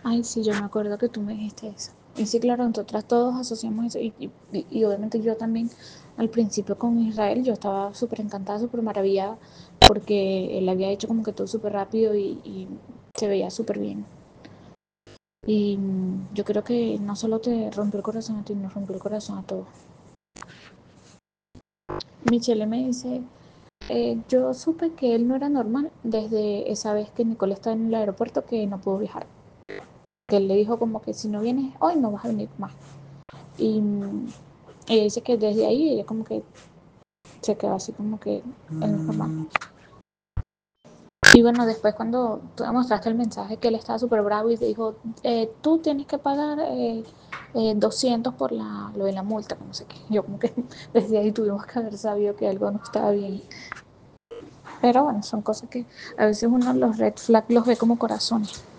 Ay, sí, yo me acuerdo que tú me dijiste eso. Y sí, claro, nosotras todos asociamos eso. Y obviamente yo también, al principio con Israel, yo estaba súper encantada, súper maravillada, porque él había hecho como que todo súper rápido y se veía súper bien. Y yo creo que no solo te rompió el corazón a ti, nos rompió el corazón a todos. Michelle me dice, yo supe que él no era normal desde esa vez que Nicole estaba en el aeropuerto que no pudo viajar. Que él le dijo como que si no vienes hoy no vas a venir más. Y ella dice que desde ahí ella como que se quedó así como que en el normal. Y bueno, después cuando tú me mostraste el mensaje que él estaba súper bravo y te dijo, tú tienes que pagar 200 por lo de la multa, no sé qué. Yo como que desde ahí tuvimos que haber sabido que algo no estaba bien. Pero bueno, son cosas que a veces uno los red flags los ve como corazones.